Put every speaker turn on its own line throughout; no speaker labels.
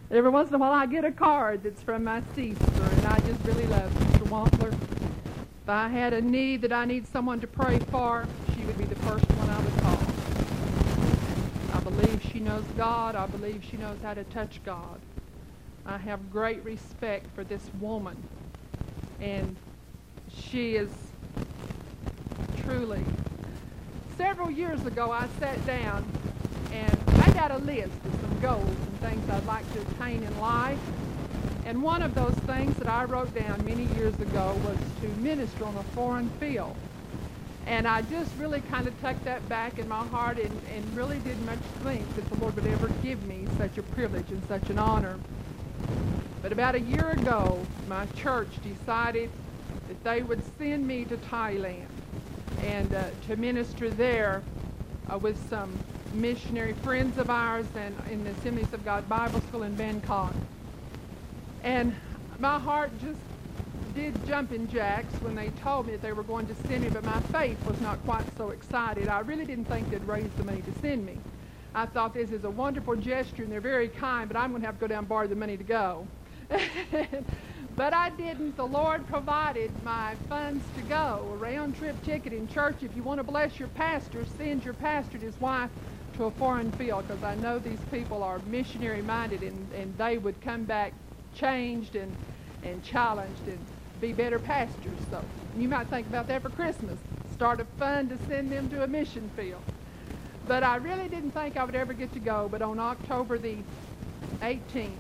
Every once in a while I get a card that's from my sister, and I just really love Sister Wampler. If I had a need that I need someone to pray for, she would be the first one I would call. I believe she knows God. I believe she knows how to touch God. I have great respect for this woman, and she is truly. Several years ago I sat down and I got a list of some goals and things I'd like to attain in life. And one of those things that I wrote down many years ago was to minister on a foreign field. And I just really kind of tucked that back in my heart and really didn't much think that the Lord would ever give me such a privilege and such an honor. But about a year ago, my church decided that they would send me to Thailand and to minister there with some missionary friends of ours and in the Assemblies of God Bible School in Bangkok. And my heart just did jumping jacks when they told me that they were going to send me, but my faith was not quite so excited. I really didn't think they'd raise the money to send me. I thought this is a wonderful gesture and they're very kind, but I'm going to have to go down and borrow the money to go. But I didn't. The Lord provided my funds to go. A round-trip ticket in church. If you want to bless your pastor, send your pastor and his wife to a foreign field, because I know these people are missionary-minded and they would come back changed and challenged and be better pastors. So you might think about that for Christmas. Start a fund to send them to a mission field. But I really didn't think I would ever get to go. But on October the 18th,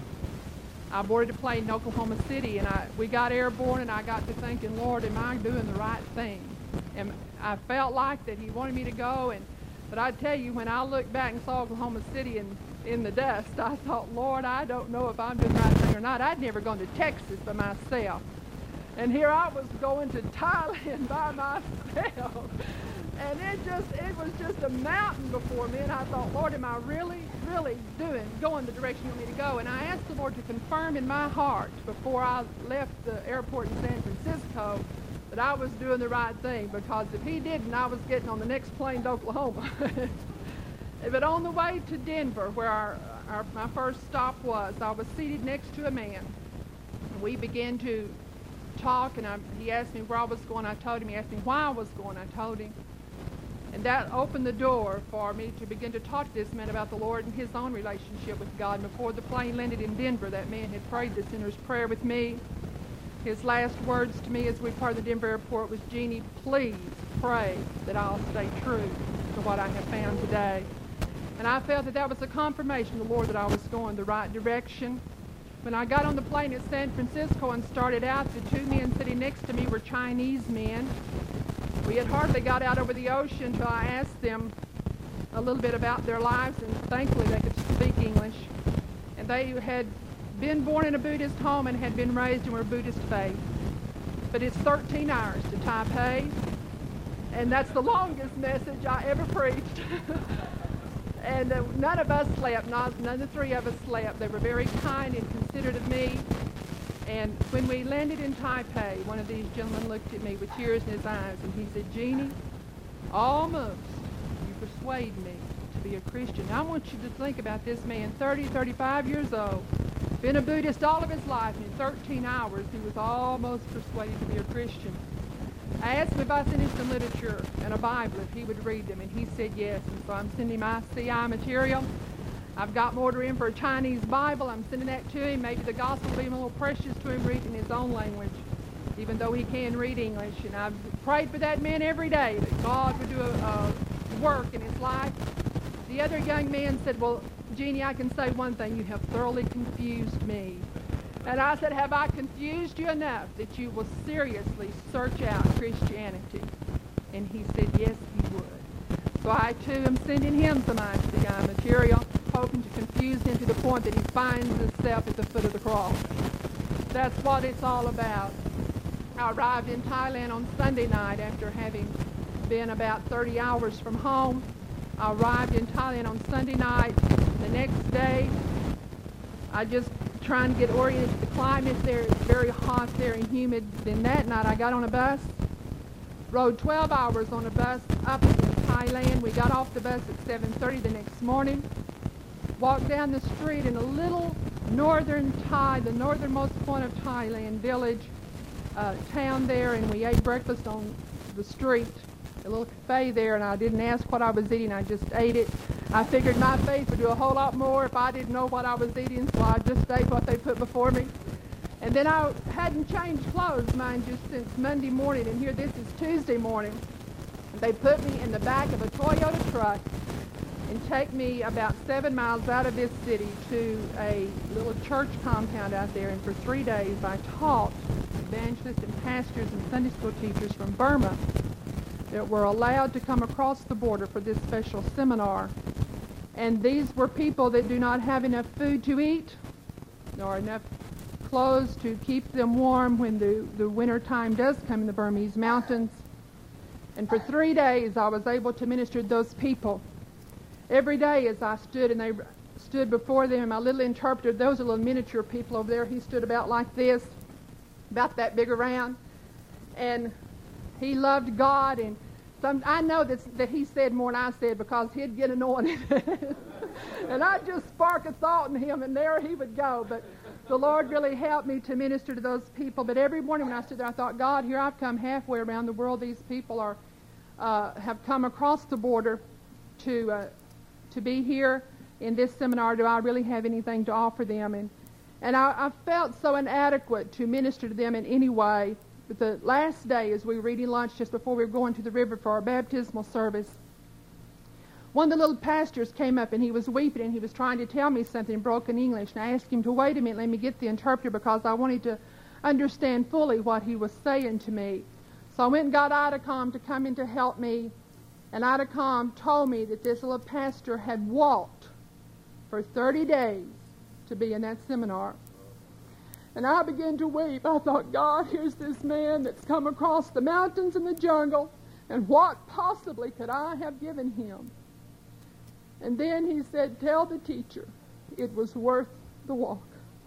I boarded a plane in Oklahoma City, and we got airborne, and I got to thinking, Lord, am I doing the right thing? And I felt like that He wanted me to go, but I tell you, when I looked back and saw Oklahoma City in the dust, I thought, Lord, I don't know if I'm doing the right thing or not. I'd never gone to Texas by myself, and here I was going to Thailand by myself. And it was just a mountain before me, and I thought, Lord, am I really going the direction you want me to go? And I asked the Lord to confirm in my heart before I left the airport in San Francisco that I was doing the right thing, because if He didn't, I was getting on the next plane to Oklahoma. But on the way to Denver, where my first stop was, I was seated next to a man. We began to talk, and he asked me where I was going. I told him. He asked me why I was going. I told him. And that opened the door for me to begin to talk to this man about the Lord and his own relationship with God. And before the plane landed in Denver, that man had prayed the sinner's prayer with me. His last words to me as we parted the Denver airport was, Jeannie, please pray that I'll stay true to what I have found today. And I felt that that was a confirmation of the Lord that I was going the right direction. When I got on the plane at San Francisco and started out, the two men sitting next to me were Chinese men. We had hardly got out over the ocean until I asked them a little bit about their lives, and thankfully they could speak English. And they had been born in a Buddhist home and had been raised in a Buddhist faith. But it's 13 hours to Taipei, and that's the longest message I ever preached. And none of us slept, none of the three of us slept. They were very kind and considerate of me. And when we landed in Taipei, one of these gentlemen looked at me with tears in his eyes, and he said, Jeannie, almost you persuade me to be a Christian. I want you to think about this man, 35 years old, been a Buddhist all of his life, and in 13 hours he was almost persuaded to be a Christian. I asked him if I sent him some literature and a Bible, if he would read them, and he said yes. And so I'm sending him my CI material. I've got more to him for a Chinese Bible. I'm sending that to him. Maybe the gospel will be a little precious to him reading his own language, even though he can read English. And I've prayed for that man every day, that God would do a work in his life. The other young man said, well, Jeannie, I can say one thing. You have thoroughly confused me. And I said, have I confused you enough that you will seriously search out Christianity? And he said, yes, he would. So I, too, am sending him some ICI material, hoping to confuse him to the point that he finds himself at the foot of the cross. That's what it's all about. I arrived in Thailand on Sunday night after having been about 30 hours from home. I arrived in Thailand on Sunday night. The next day, I just trying to get oriented to the climate there. It's very hot there and humid. Then that night I got on a bus, rode 12 hours on a bus up to Thailand. We got off the bus at 7:30 the next morning, walked down the street, and a little the northernmost point of Thailand village, town there, and we ate breakfast on the street, a little cafe there, and I didn't ask what I was eating, I just ate it. I figured my faith would do a whole lot more if I didn't know what I was eating, so I just ate what they put before me. And then I hadn't changed clothes, mind you, since Monday morning, and here this is Tuesday morning. They put me in the back of a Toyota truck and take me about 7 miles out of this city to a little church compound out there, and for 3 days I taught evangelists and pastors and Sunday school teachers from Burma that were allowed to come across the border for this special seminar. And these were people that do not have enough food to eat, nor enough clothes to keep them warm when the winter time does come in the Burmese mountains. And for 3 days I was able to minister to those people. Every day as I stood and they stood before them, and my little interpreter, those are little miniature people over there, he stood about like this, about that big around, and he loved God, and I know that he said more than I said because he'd get anointed. And I'd just spark a thought in him, and there he would go. But the Lord really helped me to minister to those people. But every morning when I stood there, I thought, God, here I've come halfway around the world. These people have come across the border to be here in this seminar. Do I really have anything to offer them? And I felt so inadequate to minister to them in any way. But the last day, as we were eating lunch just before we were going to the river for our baptismal service, one of the little pastors came up and he was weeping and he was trying to tell me something in broken English. And I asked him to wait a minute, let me get the interpreter, because I wanted to understand fully what he was saying to me. So I went and got Idacom to come in to help me. And Idacom told me that this little pastor had walked for 30 days to be in that seminar. And I began to weep. I thought, God, here's this man that's come across the mountains and the jungle, and what possibly could I have given him? And then he said, tell the teacher it was worth the walk.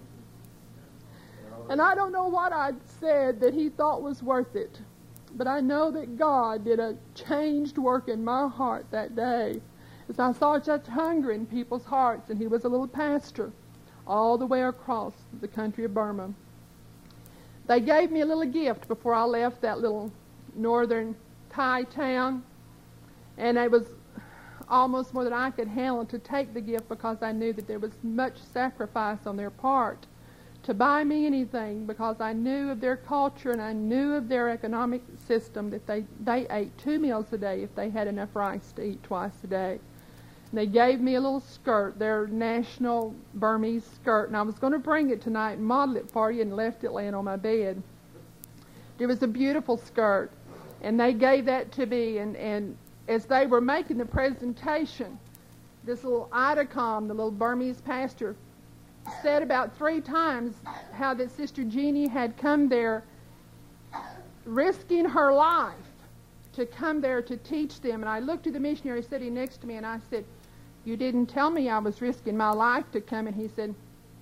And I don't know what I'd said that he thought was worth it, but I know that God did a changed work in my heart that day, as I saw such hunger in people's hearts, and he was a little pastor all the way across the country of Burma. They gave me a little gift before I left that little northern Thai town, and it was almost more than I could handle to take the gift, because I knew that there was much sacrifice on their part to buy me anything, because I knew of their culture and I knew of their economic system, that they ate 2 meals a day if they had enough rice to eat twice a day. And they gave me a little skirt, their national Burmese skirt, and I was going to bring it tonight and model it for you, and left it laying on my bed. It was a beautiful skirt, and they gave that to me, and as they were making the presentation, this little Idacom, the little Burmese pastor, said about 3 times how that Sister Jeannie had come there risking her life to come there to teach them. And I looked at the missionary sitting next to me and I said, you didn't tell me I was risking my life to come. And he said,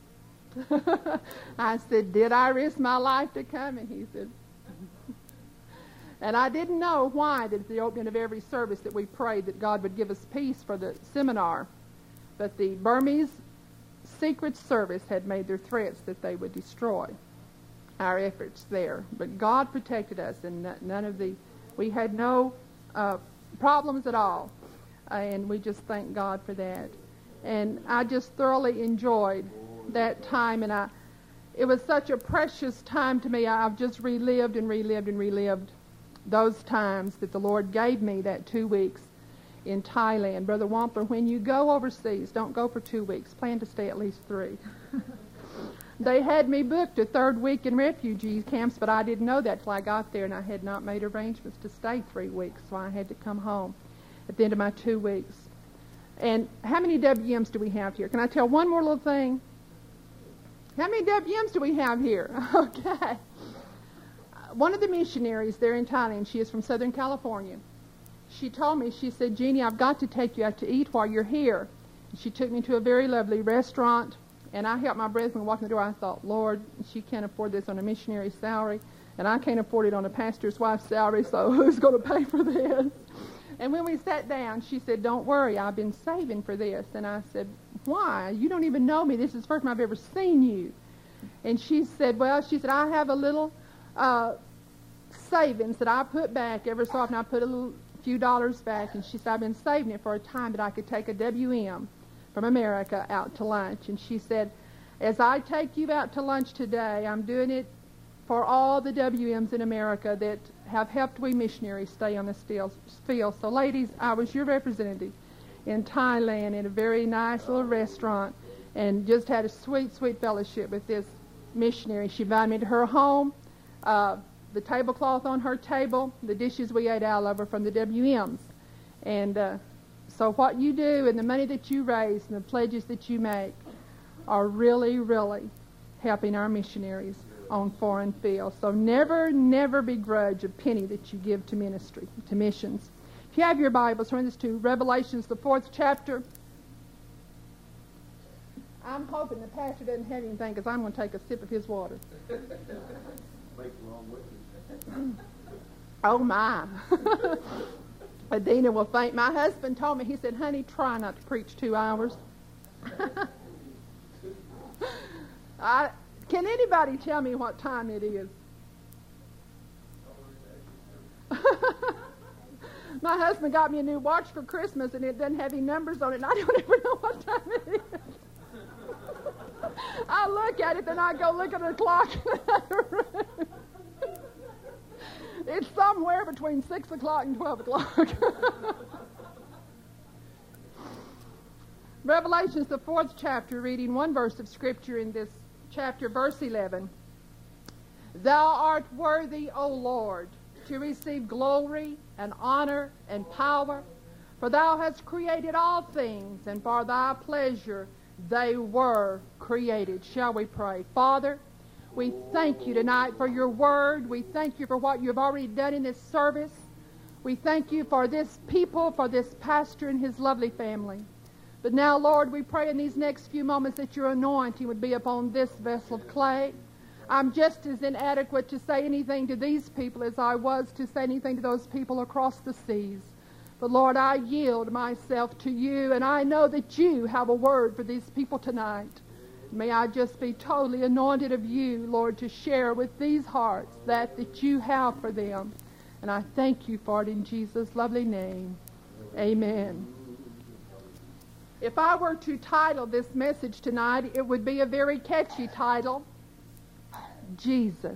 I said, did I risk my life to come? And he said, and I didn't know why that at the opening of every service that we prayed that God would give us peace for the seminar. But the Burmese Secret Service had made their threats that they would destroy our efforts there. But God protected us, and we had no problems at all. And we just thank God for that. And I just thoroughly enjoyed that time, and it was such a precious time to me. I've just relived and relived and relived those times that the Lord gave me, that 2 weeks in Thailand. Brother Wampler, when you go overseas, don't go for 2 weeks. Plan to stay at least 3. They had me booked a 3rd week in refugee camps, but I didn't know that till I got there, and I had not made arrangements to stay 3 weeks, so I had to come home at the end of my 2 weeks. And how many WMs do we have here? Can I tell one more little thing? How many WMs do we have here? Okay. One of the missionaries there in Thailand, she is from Southern California. She told me, she said, Jeannie, I've got to take you out to eat while you're here. And she took me to a very lovely restaurant, and I helped my brethren walk in the door. I thought, Lord, she can't afford this on a missionary's salary, and I can't afford it on a pastor's wife's salary, so who's going to pay for this? And when we sat down, she said, "Don't worry, I've been saving for this." And I said, "Why? You don't even know me. This is the first time I've ever seen you." And she said, "Well," she said, "I have a little savings that I put back every so often. I put a few dollars back." And she said, "I've been saving it for a time that I could take a WM from America out to lunch." And she said, "As I take you out to lunch today, I'm doing it for all the WMs in America that have helped we missionaries stay on this field." So ladies, I was your representative in Thailand in a very nice little restaurant, and just had a sweet, sweet fellowship with this missionary. She invited me to her home, the tablecloth on her table, the dishes we ate out of her from the WMs. And so what you do and the money that you raise and the pledges that you make are really, really helping our missionaries on foreign fields. So never, never begrudge a penny that you give to ministry, to missions. If you have your Bibles, turn this to Revelations, the 4th chapter. I'm hoping the pastor doesn't have anything, because I'm going to take a sip of his water. Oh my. Adina will faint. My husband told me, he said, "Honey, try not to preach 2 hours." Can anybody tell me what time it is? My husband got me a new watch for Christmas, and it doesn't have any numbers on it, and I don't ever know what time it is. I look at it, then I go look at the clock in another room. It's somewhere between 6 o'clock and 12 o'clock. Revelations, the 4th chapter, reading one verse of Scripture in this chapter, verse 11. "Thou art worthy, O Lord, to receive glory and honor and power, for thou hast created all things, and for thy pleasure they were created." Shall we pray? Father, we thank you tonight for your word. We thank you for what you have already done in this service. We thank you for this people, for this pastor and his lovely family. But now, Lord, we pray in these next few moments that your anointing would be upon this vessel of clay. I'm just as inadequate to say anything to these people as I was to say anything to those people across the seas. But Lord, I yield myself to you, and I know that you have a word for these people tonight. May I just be totally anointed of you, Lord, to share with these hearts that you have for them. And I thank you for it in Jesus' lovely name. Amen. If I were to title this message tonight, it would be a very catchy title, Jesus.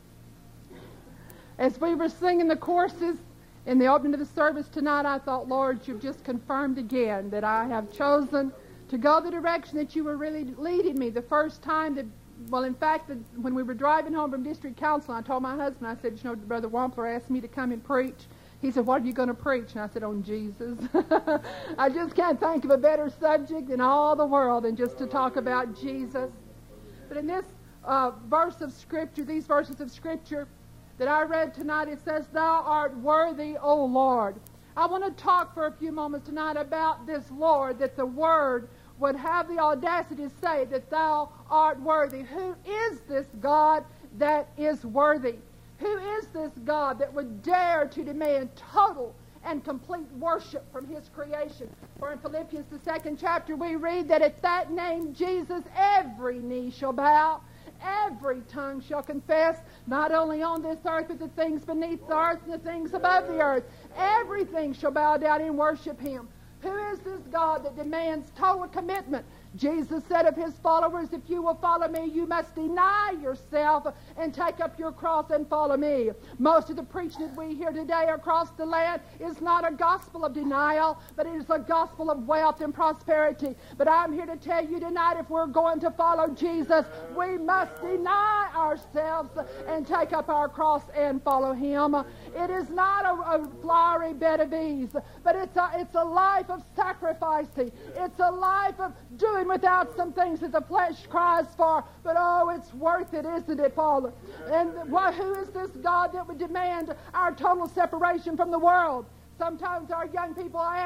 As we were singing the choruses in the opening of the service tonight, I thought, Lord, you've just confirmed again that I have chosen to go the direction that you were really leading me. The first time that, well, in fact, when we were driving home from district council, I told my husband, I said, Brother Wampler asked me to come and preach. He said, "What are you going to preach?" And I said, "On Jesus." I just can't think of a better subject in all the world than just to talk about Jesus. But in this verse of Scripture, these verses of Scripture that I read tonight, it says, "Thou art worthy, O Lord." I want to talk for a few moments tonight about this Lord, that the Word would have the audacity to say that thou art worthy. Who is this God that is worthy? Who is this God that would dare to demand total and complete worship from his creation? For in Philippians, the 2nd chapter, we read that at that name, Jesus, every knee shall bow, every tongue shall confess, not only on this earth, but the things beneath the earth and the things above the earth. Everything shall bow down and worship him. Who is this God that demands total commitment? Jesus said of his followers, "If you will follow me, you must deny yourself and take up your cross and follow me." Most of the preaching that we hear today across the land is not a gospel of denial, but it is a gospel of wealth and prosperity. But I'm here to tell you tonight, if we're going to follow Jesus, we must deny ourselves and take up our cross and follow him. It is not a flowery bed of ease, but it's a life of sacrificing. It's a life of doing without some things that the flesh cries for, but oh, it's worth it, isn't it, Father? And who is this God that would demand our total separation from the world? Sometimes our young people ask,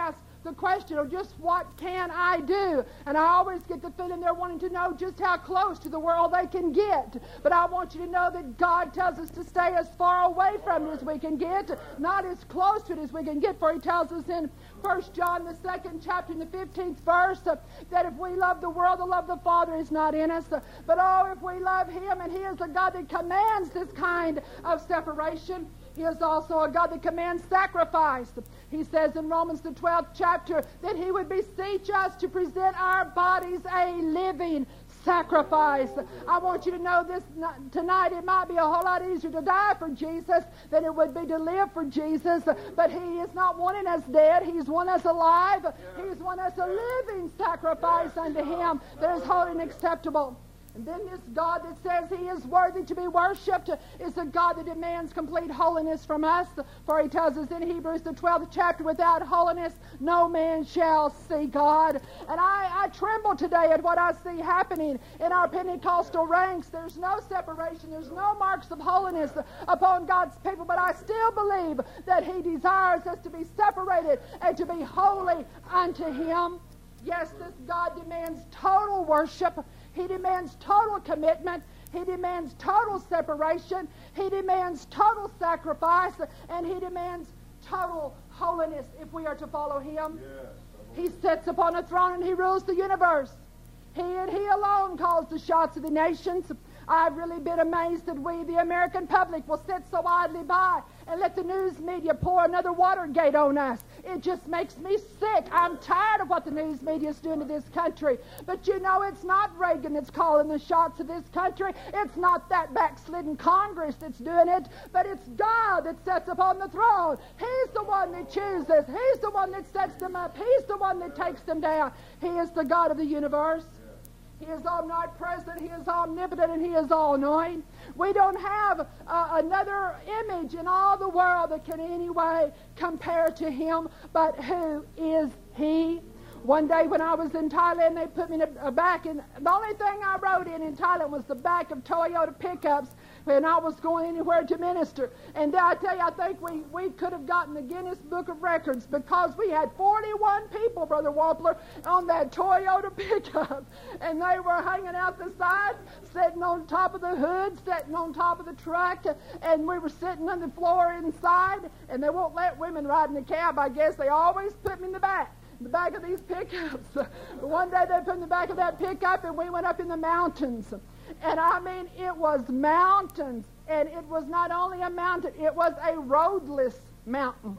the question of just what can I do? And I always get the feeling they're wanting to know just how close to the world they can get. But I want you to know that God tells us to stay as far away from it as we can get, not as close to it as we can get. For he tells us in 1 John, the 2nd chapter, in the 15th verse, that if we love the world, the love of the Father is not in us. But oh, if we love him, and he is a God that commands this kind of separation. He is also a God that commands sacrifice. He says in Romans the 12th chapter that he would beseech us to present our bodies a living sacrifice. I want you to know this tonight. It might be a whole lot easier to die for Jesus than it would be to live for Jesus. But he is not wanting us dead. He's wanting us alive. He's wanting us a living sacrifice unto him that is holy and acceptable. And then this God that says he is worthy to be worshipped is a God that demands complete holiness from us. For he tells us in Hebrews the 12th chapter, without holiness no man shall see God. And I tremble today at what I see happening in our Pentecostal ranks. There's no separation. There's no marks of holiness upon God's people. But I still believe that he desires us to be separated and to be holy unto him. Yes, this God demands total worship. He demands total commitment. He demands total separation. He demands total sacrifice. And he demands total holiness if we are to follow him. Yes. He sits upon a throne and he rules the universe. He and he alone calls the shots of the nations. I've really been amazed that we, the American public, will sit so idly by and let the news media pour another Watergate on us. It just makes me sick. I'm tired of what the news media is doing to this country. But you know, it's not Reagan that's calling the shots of this country. It's not that backslidden Congress that's doing it. But it's God that sits upon the throne. He's the one that chooses. He's the one that sets them up. He's the one that takes them down. He is the God of the universe. He is omnipresent, he is omnipotent, and he is all-knowing. We don't have another image in all the world that can in any way compare to him. But who is he? One day when I was in Thailand, they put me in a back, and the only thing I rode in Thailand was the back of Toyota pickups when I was going anywhere to minister. And I tell you, I think we could have gotten the Guinness Book of Records because we had 41 people, Brother Wampler, on that Toyota pickup. And they were hanging out the side, sitting on top of the hood, sitting on top of the truck, and we were sitting on the floor inside, and they won't let women ride in the cab, I guess. They always put me in the back of these pickups. One day they put me in the back of that pickup, and we went up in the mountains. And I mean, it was mountains. And it was not only a mountain, it was a roadless mountain.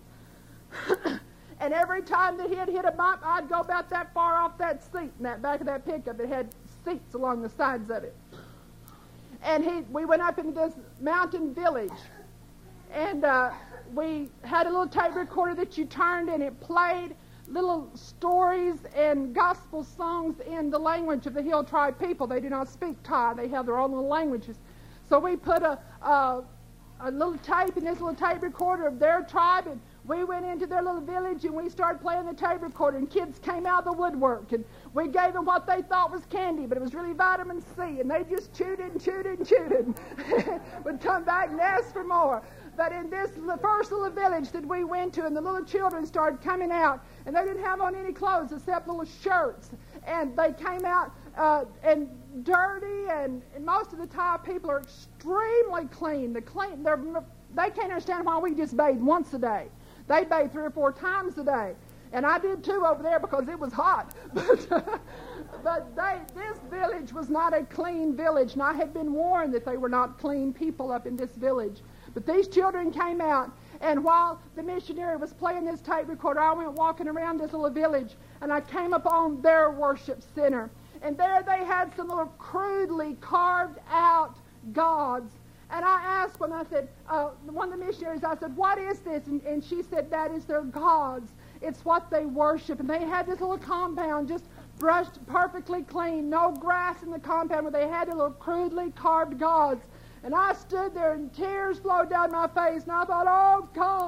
And every time that he'd hit a bump, I'd go about that far off that seat in that back of that pickup. It had seats along the sides of it. And we went up into this mountain village. And we had a little tape recorder that you turned, and it played little stories and gospel songs in the language of the Hill Tribe people. They do not speak Thai. They have their own little languages. So we put a little tape in this little tape recorder of their tribe, and we went into their little village, and we started playing the tape recorder, and kids came out of the woodwork, and we gave them what they thought was candy, but it was really vitamin C, and they just chewed it and chewed it and chewed it. Would come back and ask for more. But in this first little village that we went to, and the little children started coming out, and they didn't have on any clothes except little shirts. And they came out and dirty, and most of the Thai people are extremely clean. They can't understand why we just bathe once a day. They bathe 3 or 4 times a day. And I did too over there because it was hot. But this village was not a clean village, and I had been warned that they were not clean people up in this village. But these children came out, and while the missionary was playing this tape recorder, I went walking around this little village, and I came upon their worship center. And there they had some little crudely carved out gods. And I asked one, I said, one of the missionaries, I said, what is this? And she said, that is their gods. It's what they worship. And they had this little compound just brushed perfectly clean, no grass in the compound, where they had the little crudely carved gods. And I stood there, and tears flowed down my face, and I thought, oh, God,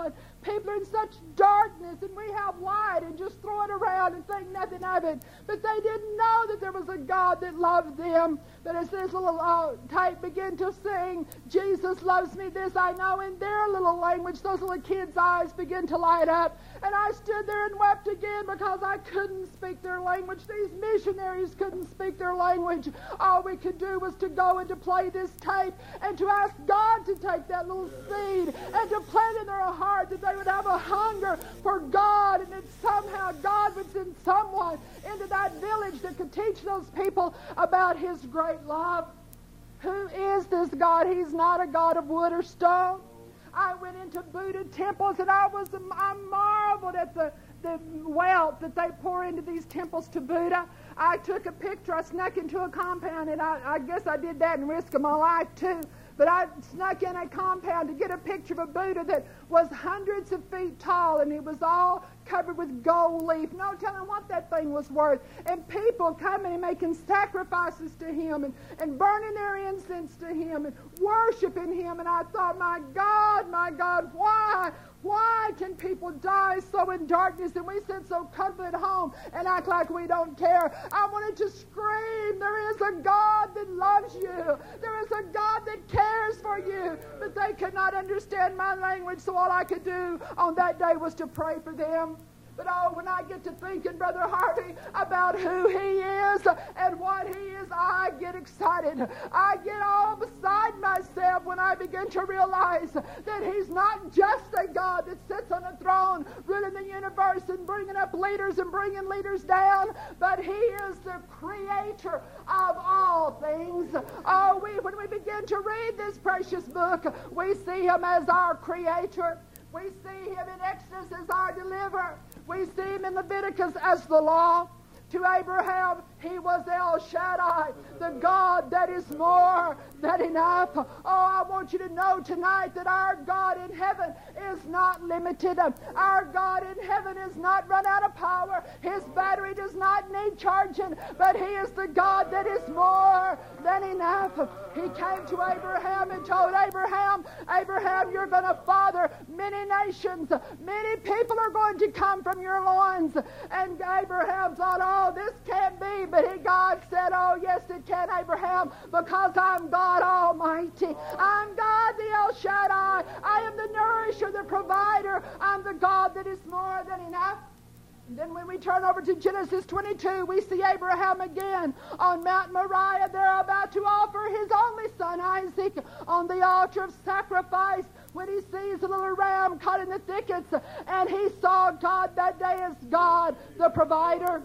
people are in such darkness, and we have light and just throw it around and think nothing of it. But they didn't know that there was a God that loved them. But as this little tape began to sing, Jesus loves me, this I know, in their little language, those little kids' eyes began to light up. And I stood there and wept again because I couldn't speak their language. These missionaries couldn't speak their language. All we could do was to go and to play this tape and to ask God to take that little seed and to plant in their heart that they would have a hunger for God, and that somehow God would send someone into that village that could teach those people about His great love. Who is this God? He's not a God of wood or stone. I went into Buddha temples, and I marveled at the wealth that they pour into these temples to Buddha. I took a picture. I snuck into a compound, and I guess I did that and risked my life too. But I snuck in a compound to get a picture of a Buddha that was hundreds of feet tall, and it was all covered with gold leaf. No telling what that thing was worth. And people coming and making sacrifices to him and burning their incense to him and worshiping him. And I thought, my God, why? Why can people die so in darkness, and we sit so comfortable at home and act like we don't care? I wanted to scream, there is a God that loves you. There is a God that cares for you. But they could not understand my language, so all I could do on that day was to pray for them. But when I get to thinking, Brother Harvey, about who He is and what He is, I get excited. I get all beside myself when I begin to realize that He's not just a God that sits on a throne ruling the universe and bringing up leaders and bringing leaders down, but He is the creator of all things. When we begin to read this precious book, we see Him as our creator. We see Him in Exodus as our deliverer. We see Him in Leviticus as the law. To Abraham, He was El Shaddai, the God that is more than enough. Oh, I want you to know tonight that our God in heaven is not limited. Our God in heaven is not run out of power. His battery does not need charging, but He is the God that is more than enough. He came to Abraham and told Abraham, you're going to father many nations. Many people are going to come from your loins. And Abraham thought, this can't be. But God said, yes, it can, Abraham, because I'm God Almighty. I'm God the El Shaddai. I am the nourisher, the provider. I'm the God that is more than enough. And then when we turn over to Genesis 22, we see Abraham again on Mount Moriah. They're about to offer his only son, Isaac, on the altar of sacrifice, when he sees a little ram caught in the thickets, and he saw God that day as God, the provider.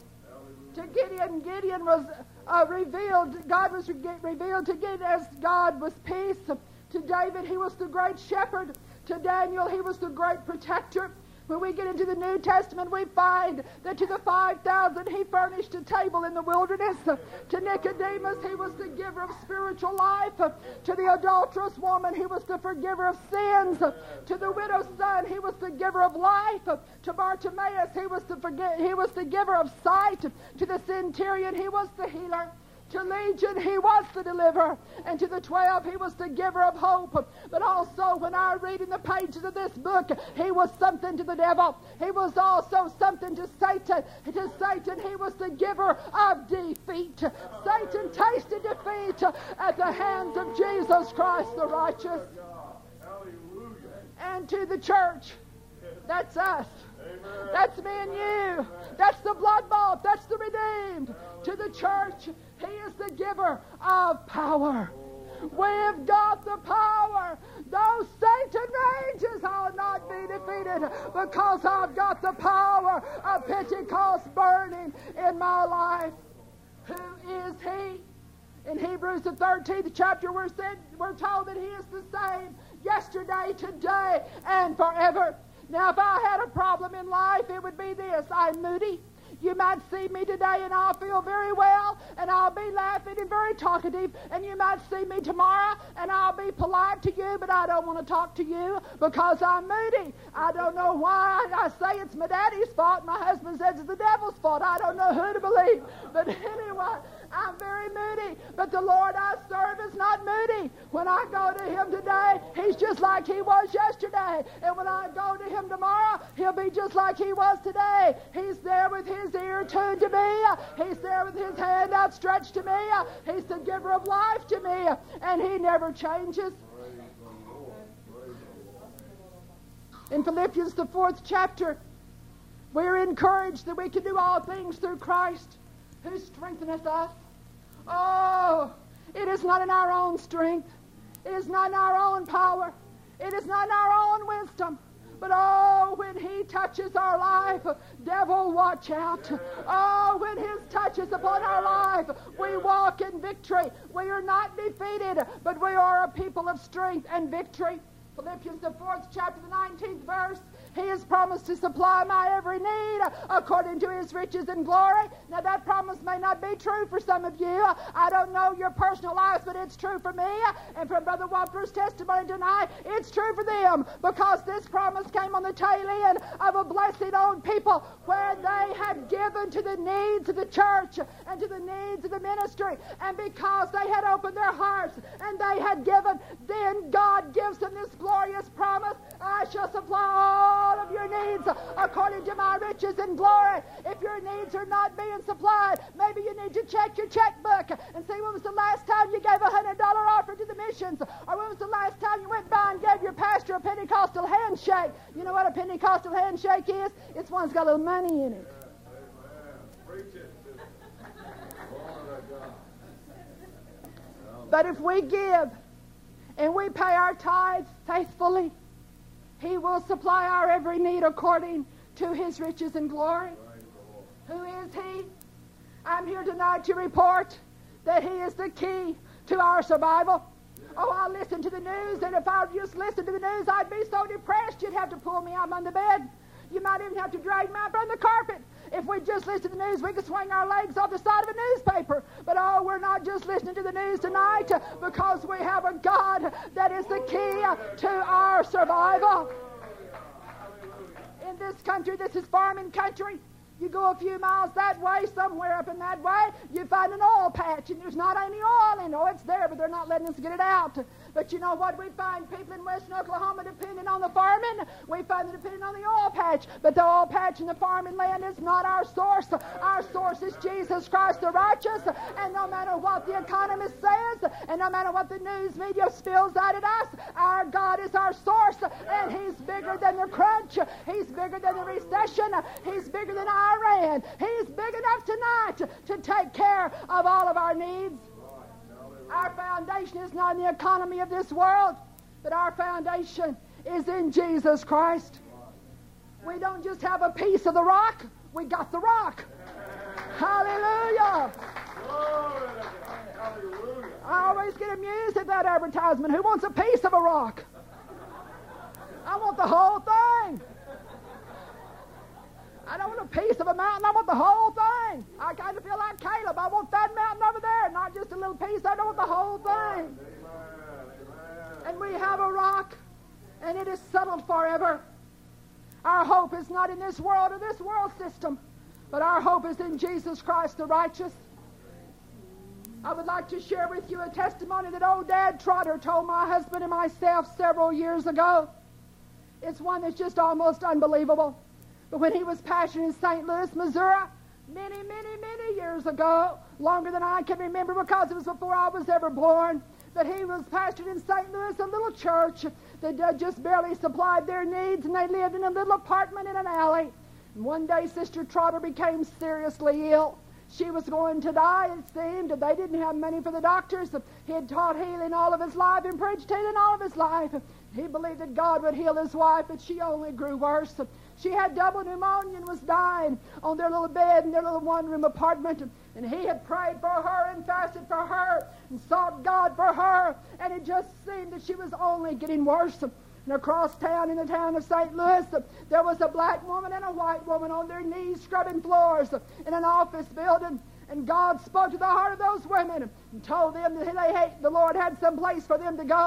To Gideon was revealed, God was revealed to Gideon as God was peace. To David, He was the great shepherd. To Daniel, He was the great protector. When we get into the New Testament, we find that to the 5,000, He furnished a table in the wilderness. To Nicodemus, He was the giver of spiritual life. To the adulterous woman, He was the forgiver of sins. To the widow's son, He was the giver of life. To Bartimaeus, He was the giver of sight. To the centurion, He was the healer. To Legion, He was the deliverer. And to the 12, He was the giver of hope. But also, when I read in the pages of this book, He was something to the devil. He was also something to Satan. To Satan, He was the giver of defeat. Satan tasted defeat at the hands of Jesus Christ the righteous. And to the church, that's us. That's me and you. That's the blood-bought. That's the redeemed. To the church, He is the giver of power. We've got the power. Though Satan rages, I'll not be defeated, because I've got the power of Pentecost burning in my life. Who is He? In Hebrews the 13th chapter, we're told that He is the same yesterday, today, and forever. Now, if I had a problem in life, it would be this. I'm moody. You might see me today and I'll feel very well and I'll be laughing and very talkative. And you might see me tomorrow and I'll be polite to you, but I don't want to talk to you because I'm moody. I don't know why. I say it's my daddy's fault. My husband says it's the devil's fault. I don't know who to believe. But anyway, I'm very moody, but the Lord I serve is not moody. When I go to Him today, He's just like He was yesterday. And when I go to Him tomorrow, He'll be just like He was today. He's there with His ear tuned to me. He's there with His hand outstretched to me. He's the giver of life to me. And He never changes. In Philippians, the 4th chapter, we're encouraged that we can do all things through Christ who strengtheneth us. Oh, it is not in our own strength. It is not in our own power. It is not in our own wisdom. But oh, when He touches our life, devil, watch out. Oh, when His touch is upon our life, we walk in victory. We are not defeated, but we are a people of strength and victory. Philippians, the 4th chapter, the 19th verse. He has promised to supply my every need according to His riches and glory. Now that promise may not be true for some of you. I don't know your personal lives, but it's true for me. And from Brother Whopper's testimony tonight, it's true for them, because this promise came on the tail end of a blessed old people where they had given to the needs of the church and to the needs of the ministry. And because they had opened their hearts and they had given, then God gives them this glorious promise: I shall supply all of your needs according to my riches and glory. If your needs are not being supplied, maybe you need to check your checkbook and see when was the last time you gave a $100 offering to the missions, or when was the last time you went by and gave your pastor a Pentecostal handshake. You know what a Pentecostal handshake is? It's one that's got a little money in it. But if we give and we pay our tithes faithfully, He will supply our every need according to His riches and glory. Who is He? I'm here tonight to report that He is the key to our survival. Oh, I listen to the news, and if I just listened to the news, I'd be so depressed you'd have to pull me out from the bed. You might even have to drag me out from the carpet. If we just listen to the news, we could swing our legs off the side of a newspaper. But oh, we're not just listening to the news tonight, because we have a God that is the key to our survival. In this country, this is farming country. You go a few miles that way, somewhere up in that way, you find an oil patch, and there's not any oil in it. Oh, it's there, but they're not letting us get it out. But you know what? We find people in western Oklahoma depending on the farming. We find them depending on the oil patch. But the oil patch in the farming land is not our source. Our source is Jesus Christ the righteous. And no matter what the economist says, and no matter what the news media spills out at us, our God is our source. And He's bigger than the crunch. He's bigger than the recession. He's bigger than Iran. He's big enough tonight to take care of all of our needs. Our foundation is not in the economy of this world, but our foundation is in Jesus Christ. We don't just have a piece of the rock, we got the rock. Hallelujah. I always get amused at that advertisement. Who wants a piece of a rock? I want the whole thing. I don't want a piece of a mountain, I want the whole thing. I kind of feel like Caleb. I want that mountain over there, not just a little piece. I don't want the whole thing. And we have a rock, and it is settled forever. Our hope is not in this world or this world system, but our hope is in Jesus Christ the righteous. I would like to share with you a testimony that old Dad Trotter told my husband and myself several years ago. It's one that's just almost unbelievable. But when he was pastoring in St. Louis, Missouri, many, many, many years ago, longer than I can remember because it was before I was ever born, but he was pastoring in St. Louis, a little church that just barely supplied their needs, and they lived in a little apartment in an alley. And one day, Sister Trotter became seriously ill. She was going to die, it seemed. They didn't have money for the doctors. He had taught healing all of his life and preached healing all of his life. He believed that God would heal his wife, but she only grew worse. She had double pneumonia and was dying on their little bed in their little one-room apartment. And he had prayed for her and fasted for her and sought God for her. And it just seemed that she was only getting worse. And across town, in the town of St. Louis, there was a black woman and a white woman on their knees scrubbing floors in an office building. And God spoke to the heart of those women and told them that the Lord had some place for them to go.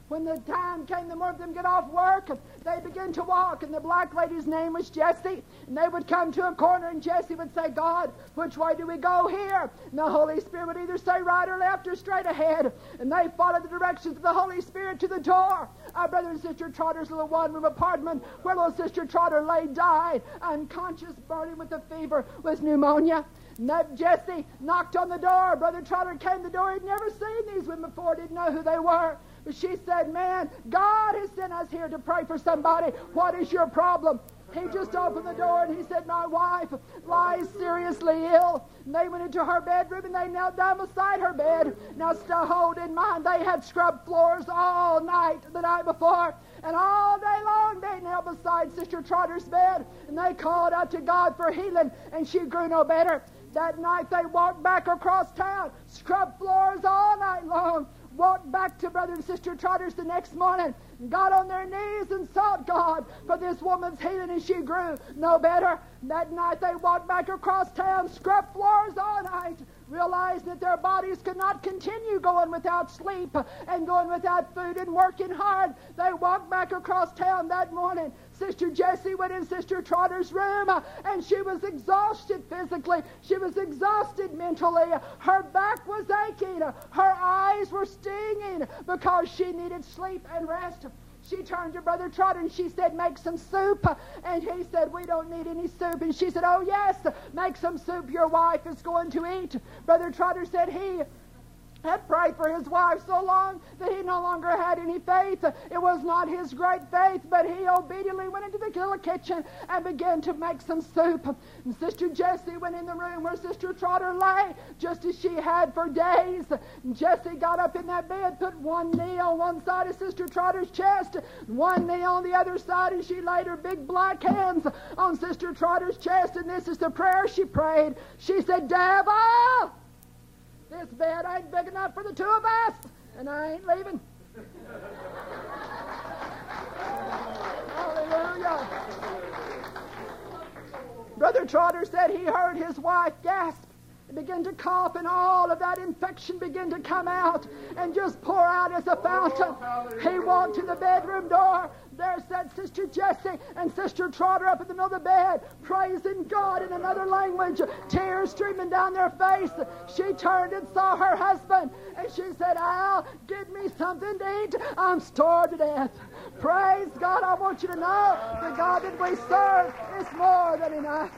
When the time came, the more of them get off work, they begin to walk, and the black lady's name was Jessie, and they would come to a corner, and Jessie would say, God, which way do we go here? And the Holy Spirit would either say right or left or straight ahead, and they followed the directions of the Holy Spirit to the door. Our brother and sister Trotter's little one-room apartment, where little sister Trotter lay, died, unconscious, burning with a fever, with pneumonia. Jessie knocked on the door. Brother Trotter came to the door. He'd never seen these women before, didn't know who they were. But she said, man, God has sent us here to pray for somebody. What is your problem? He just opened the door and he said, my wife lies seriously ill. And they went into her bedroom and they knelt down beside her bed. Now, hold in mind, they had scrubbed floors all night the night before. And all day long they knelt beside Sister Trotter's bed. And they called out to God for healing, and she grew no better. That night they walked back across town, scrubbed floors all night long, walked back to Brother and Sister Trotter's the next morning, got on their knees and sought God for this woman's healing, and she grew no better. That night they walked back across town, scrubbed floors all night, realizing that their bodies could not continue going without sleep and going without food and working hard. They walked back across town that morning. Sister Jessie went in Sister Trotter's room, and she was exhausted physically. She was exhausted mentally. Her back was aching. Her eyes were stinging because she needed sleep and rest. She turned to Brother Trotter and she said, make some soup. And he said, we don't need any soup. And she said, oh yes, make some soup. Your wife is going to eat. Brother Trotter said he had prayed for his wife so long that he no longer had any faith. It was not his great faith, but he obediently went into the little kitchen and began to make some soup. And Sister Jessie went in the room where Sister Trotter lay, just as she had for days. And Jessie got up in that bed, put one knee on one side of Sister Trotter's chest, one knee on the other side, and she laid her big black hands on Sister Trotter's chest, and this is the prayer she prayed. She said, devil, this bed ain't big enough for the two of us, and I ain't leaving. Hallelujah. Brother Trotter said he heard his wife gasp and begin to cough, and all of that infection began to come out and just pour out as a fountain. He walked to the bedroom door. There sat Sister Jessie and Sister Trotter up in the middle of the bed, praising God in another language, tears streaming down their face. She turned and saw her husband, and she said, Al, give me something to eat. I'm starved to death. Praise God. I want you to know the God that we serve is more than enough.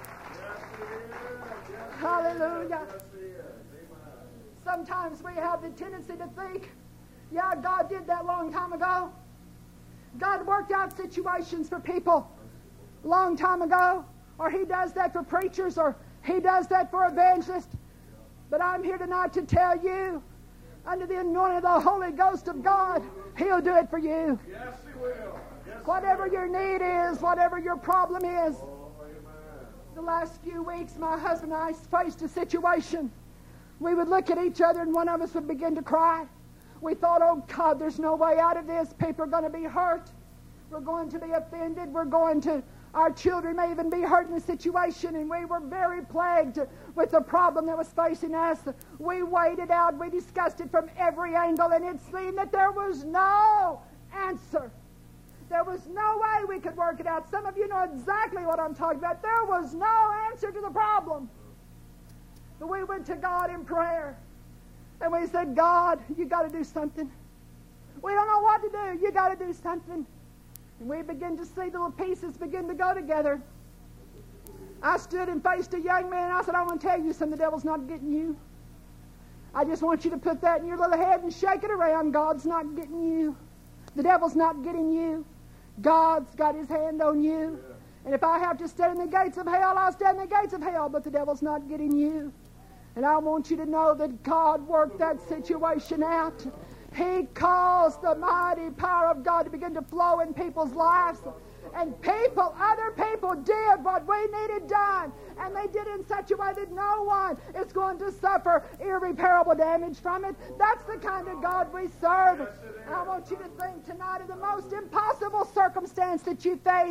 Hallelujah. Sometimes we have the tendency to think, yeah, God did that long time ago. God worked out situations for people a long time ago, or he does that for preachers, or he does that for evangelists. But I'm here tonight to tell you, under the anointing of the Holy Ghost of God, he'll do it for you.
Yes, he will. Yes,
whatever your need is, whatever your problem is. The last few weeks, my husband and I faced a situation. We would look at each other and one of us would begin to cry. We thought, oh God, there's no way out of this. People are going to be hurt. We're going to be offended. Our children may even be hurt in the situation. And we were very plagued with the problem that was facing us. We weighed it out. We discussed it from every angle. And it seemed that there was no answer. There was no way we could work it out. Some of you know exactly what I'm talking about. There was no answer to the problem. But we went to God in prayer. And we said, God, you got to do something. We don't know what to do. You got to do something. And we begin to see the little pieces begin to go together. I stood and faced a young man, and I said, I want to tell you something. The devil's not getting you. I just want you to put that in your little head and shake it around. God's not getting you. The devil's not getting you. God's got his hand on you. And if I have to stand in the gates of hell, I'll stand in the gates of hell, but the devil's not getting you. And I want you to know that God worked that situation out. He caused the mighty power of God to begin to flow in people's lives. And other people did what we needed done. And they did it in such a way that no one is going to suffer irreparable damage from it. That's the kind of God we serve. I want you to think tonight of the most impossible circumstance that you face.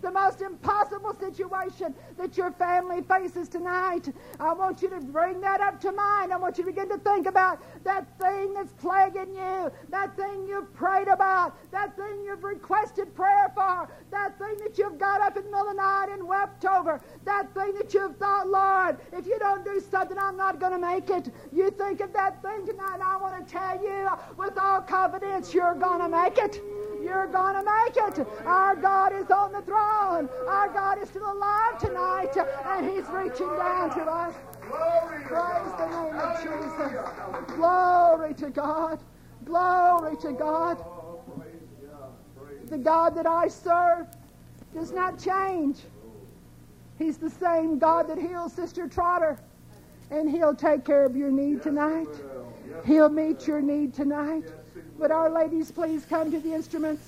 the most impossible situation that your family faces tonight, I want you to bring that up to mind. I want you to begin to think about that thing that's plaguing you, that thing you've prayed about, that thing you've requested prayer for, that thing that you've got up in the middle of the night and wept over, that thing that you've thought, Lord, if you don't do something, I'm not going to make it. You think of that thing tonight, and I want to tell you with all confidence, you're going to make it. You're going to make it. Our God is on the throne. Our God is still alive tonight, and He's reaching down to us. Praise the name of Jesus. Glory to God. Glory to God. The God that I serve does not change. He's the same God that heals Sister Trotter, and He'll take care of your need tonight. He'll meet your need tonight. Would our ladies please come to the instruments?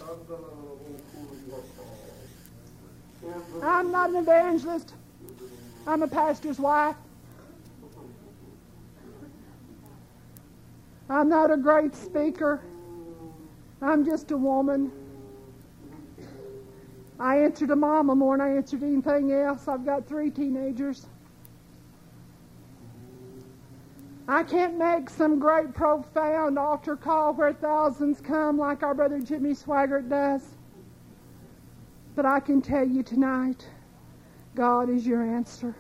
I'm not an evangelist. I'm a pastor's wife. I'm not a great speaker. I'm just a woman. I answer to Mama more than I answer to anything else. I've got 3 teenagers. I can't make some great profound altar call where thousands come like our brother Jimmy Swaggart does. But I can tell you tonight, God is your answer.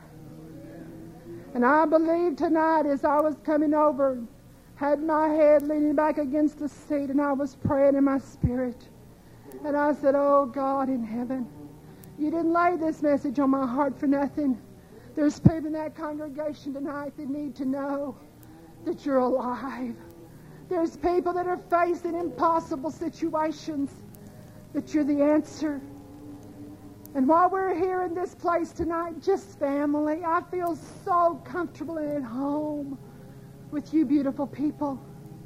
And I believe tonight as I was coming over, had my head leaning back against the seat, and I was praying in my spirit. And I said, oh God in heaven, you didn't lay this message on my heart for nothing. There's people in that congregation tonight that need to know that you're alive. There's people that are facing impossible situations, that you're the answer. And while we're here in this place tonight, just family, I feel so comfortable and at home with you beautiful people.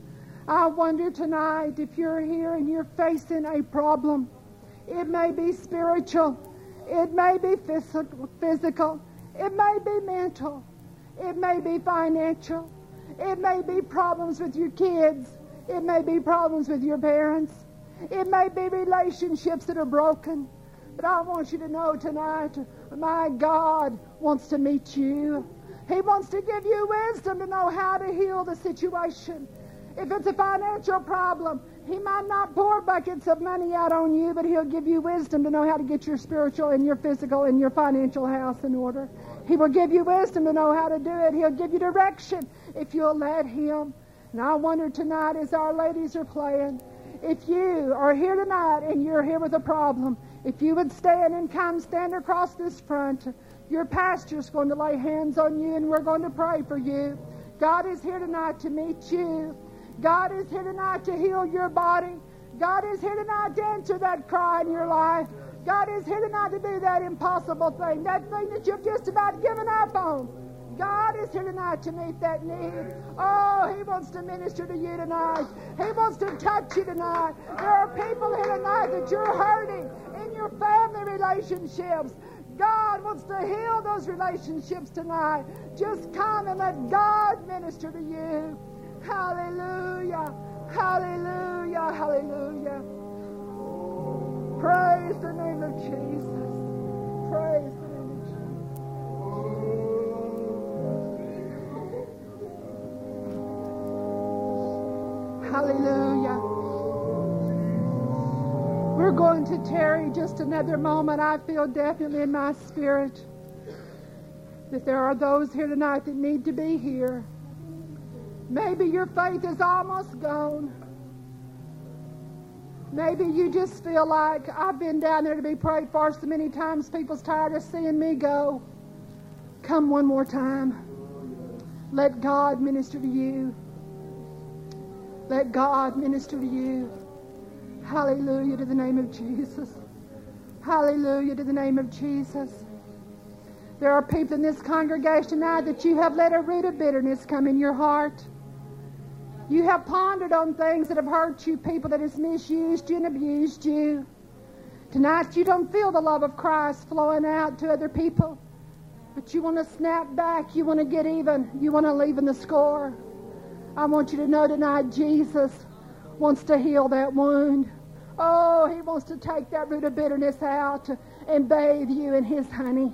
I wonder tonight if you're here and you're facing a problem. It may be spiritual. It may be physical. It may be mental. It may be financial. It may be problems with your kids. It may be problems with your parents. It may be relationships that are broken. But I want you to know tonight, my God wants to meet you. He wants to give you wisdom to know how to heal the situation. If it's a financial problem, He might not pour buckets of money out on you, but He'll give you wisdom to know how to get your spiritual and your physical and your financial house in order. He will give you wisdom to know how to do it. He'll give you direction if you'll let Him. And I wonder tonight as our ladies are playing, if you are here tonight and you're here with a problem, if you would stand and come stand across this front, your pastor's going to lay hands on you and we're going to pray for you. God is here tonight to meet you. God is here tonight to heal your body. God is here tonight to answer that cry in your life. God is here tonight to do that impossible thing, that thing that you've just about given up on. God is here tonight to meet that need. Oh, He wants to minister to you tonight. He wants to touch you tonight. There are people here tonight that you're hurting in your family relationships. God wants to heal those relationships tonight. Just come and let God minister to you. Hallelujah. Hallelujah. Hallelujah. Praise the name of Jesus. Praise the name of Jesus. Hallelujah. We're going to tarry just another moment. I feel definitely in my spirit that there are those here tonight that need to be here. Maybe your faith is almost gone. Maybe you just feel like, I've been down there to be prayed for so many times, people's tired of seeing me go. Come one more time. Let God minister to you. Let God minister to you. Hallelujah to the name of Jesus. Hallelujah to the name of Jesus. There are people in this congregation now that you have let a root of bitterness come in your heart. You have pondered on things that have hurt you, people that has misused you and abused you. Tonight you don't feel the love of Christ flowing out to other people, but you want to snap back. You want to get even. You want to even the score. I want you to know tonight Jesus wants to heal that wound. Oh, He wants to take that root of bitterness out and bathe you in His honey.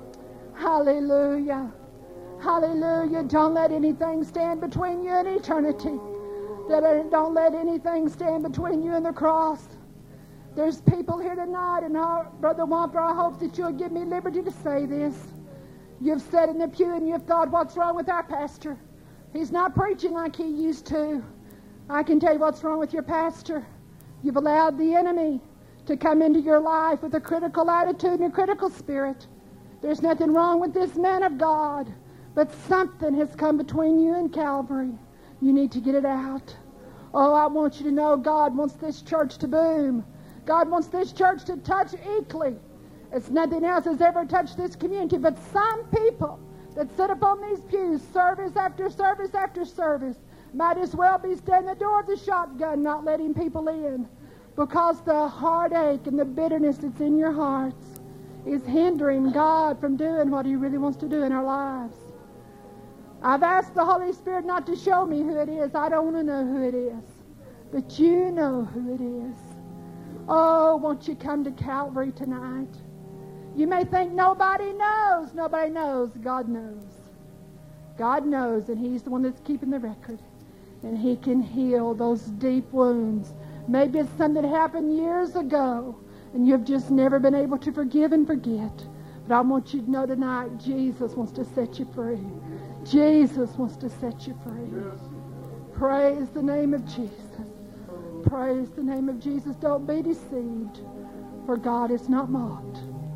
Hallelujah. Hallelujah. Don't let anything stand between you and eternity. Don't let anything stand between you and the cross. There's people here tonight, and Brother Wampler, I hope that you'll give me liberty to say this. You've sat in the pew and you've thought, what's wrong with our pastor? He's not preaching like he used to. I can tell you what's wrong with your pastor. You've allowed the enemy to come into your life with a critical attitude and a critical spirit. There's nothing wrong with this man of God, but something has come between you and Calvary. You need to get it out. Oh, I want you to know God wants this church to boom. God wants this church to touch equally. It's nothing else has ever touched this community, but some people that sit upon these pews service after service after service might as well be standing at the door of the shotgun not letting people in, because the heartache and the bitterness that's in your hearts is hindering God from doing what He really wants to do in our lives. I've asked the Holy Spirit not to show me who it is. I don't want to know who it is. But you know who it is. Oh, won't you come to Calvary tonight? You may think nobody knows. Nobody knows. God knows. God knows, and He's the one that's keeping the record. And He can heal those deep wounds. Maybe it's something that happened years ago, and you've just never been able to forgive and forget. But I want you to know tonight, Jesus wants to set you free. Jesus wants to set you free. Praise the name of Jesus. Praise the name of Jesus. Don't be deceived, for God is not mocked.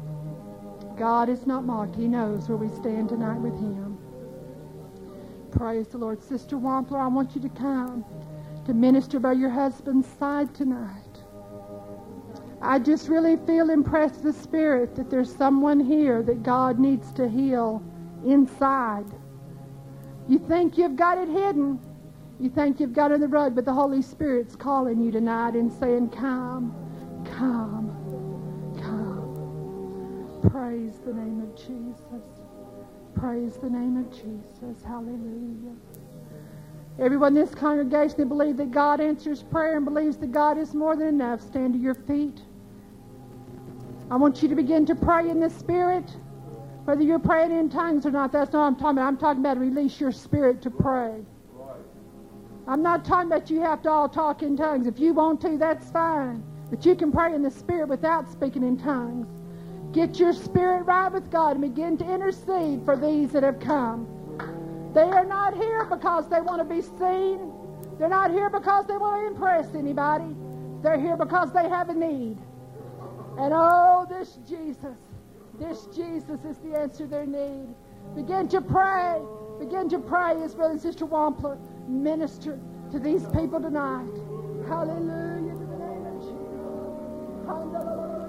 God is not mocked. He knows where we stand tonight with Him. Praise the Lord. Sister Wampler, I want you to come to minister by your husband's side tonight. I just really feel impressed with the Spirit that there's someone here that God needs to heal inside. You think you've got it hidden. You think you've got it in the rug, but the Holy Spirit's calling you tonight and saying, come, come, come. Praise the name of Jesus. Praise the name of Jesus. Hallelujah. Everyone in this congregation that believes that God answers prayer and believes that God is more than enough, stand to your feet. I want you to begin to pray in the Spirit. Whether you're praying in tongues or not, that's not what I'm talking about. I'm talking about release your spirit to pray. I'm not talking about you have to all talk in tongues. If you want to, that's fine. But you can pray in the Spirit without speaking in tongues. Get your spirit right with God and begin to intercede for these that have come. They are not here because they want to be seen. They're not here because they want to impress anybody. They're here because they have a need. And oh, this Jesus is the answer to their need. Begin to pray. Begin to pray as Brother and Sister Wampler minister to these people tonight. Hallelujah to the name of Jesus.